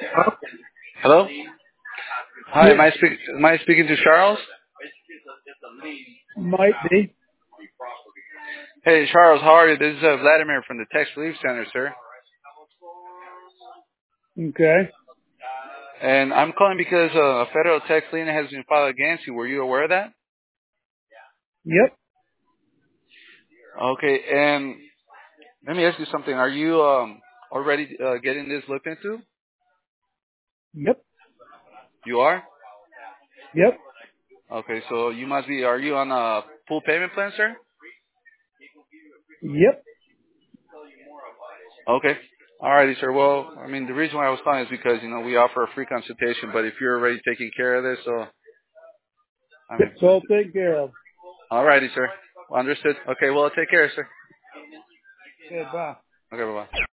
Oh, Hello? Hi, yes, am I speaking to Charles? might be. Hey, Charles, how are you? This is Vladimir from the Tax Relief Center, sir. Okay. And I'm calling because a federal tax lien has been filed against you. Were you aware of that? Yep. Okay, and let me ask you something. Are you already getting this looked into? Yep. You are? Yep. Okay, so you must be, are you on a full payment plan, sir? Yep. Okay. Alrighty, sir. Well, I mean, the reason why I was calling is because, we offer a free consultation, but if you're already taking care of this, so, I mean, It's all taken care of. alrighty, sir. Understood. Okay, well, take care, sir. Okay, bye. Okay, bye-bye.